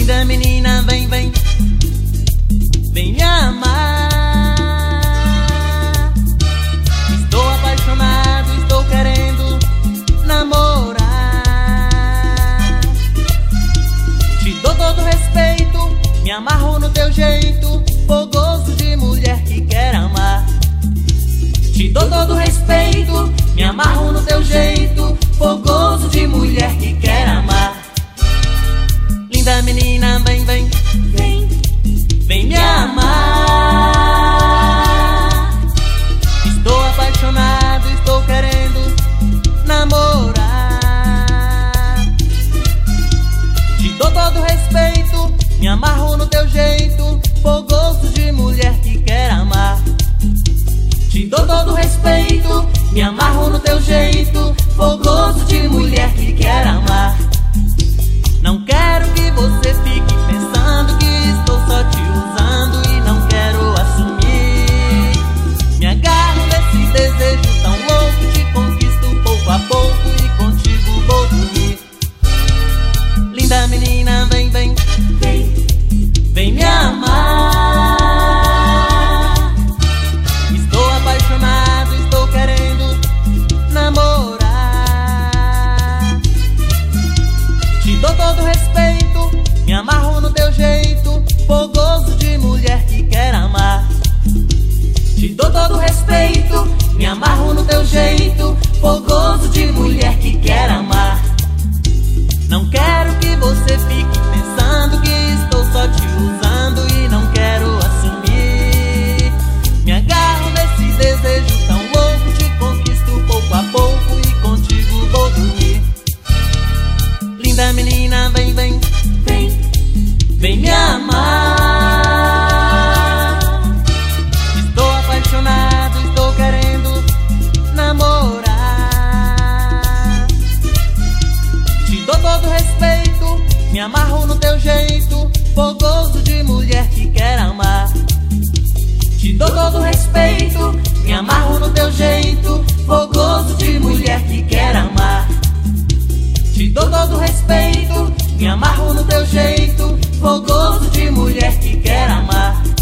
Linda menina, vem, vem, vem me amar. Estou apaixonado, estou querendo namorar. Te dou todo respeito, me amarro no teu jeito, fogoso de mulher que quer amar. Te dou todo respeito, me amarro no teu jeito, fogoso de mulher que quer amar. Linda menina, vem, vem, vem, vem me amar. Estou apaixonado, estou querendo namorar. Te dou todo respeito, me amarro no teu jeito, fogoso de mulher que quer amar. Te dou todo respeito, me amarro no teu jeito, fogoso de mulher que quer amar. Não quero que você fique pensando que estou só te usando e não quero assumir. Me agarro nesse desejo tão louco, te conquisto pouco a pouco e contigo vou dormir. Linda menina, vem, vem, vem, vem me amar. Estou apaixonado, estou querendo namorar. Te dou todo respeito, me amarro no teu jeito, fogoso de mulher que quer amar. Te dou todo respeito, me amarro no teu jeito, fogoso de mulher que quer amar. Não quero que você fique pensando que estou só te usando e não quero assumir. Me agarro nesse desejo tão louco, te conquisto pouco a pouco e contigo vou dormir. Linda menina, vem, vem, vem, vem me amar. Estou apaixonado, estou querendo namorar. Te dou todo respeito, me amarro no teu jeito, fogoso de mulher que quer amar. Te dou todo respeito, me amarro no teu jeito, fogoso de mulher que quer amar. Te dou todo respeito, me amarro no teu jeito, fogoso de mulher que quer amar.